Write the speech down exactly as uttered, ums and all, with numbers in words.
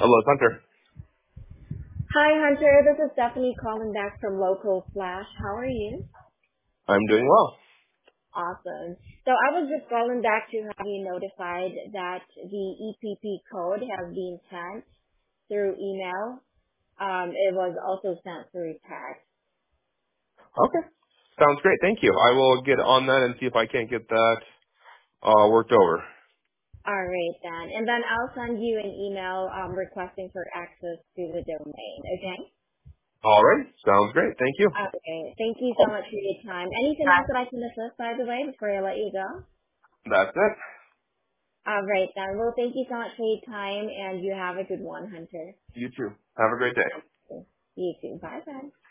Hello, Hunter. Hi, Hunter. This is Stephanie calling back from Local Flash. How are you? I'm doing well. Awesome. So I was just calling back to have you notified that the E P P code has been sent through email. Um, it was also sent through text. Okay. Sounds great. Thank you. I will get on that and see if I can't get that uh, worked over. All right, then. And then I'll send you an email um, requesting for access to the domain, okay? All right. Sounds great. Thank you. Okay. Thank you so much for your time. Anything else that I can assist, by the way, before I let you go? That's it. All right, then. Well, thank you so much for your time, and you have a good one, Hunter. You too. Have a great day. You too. Bye bye.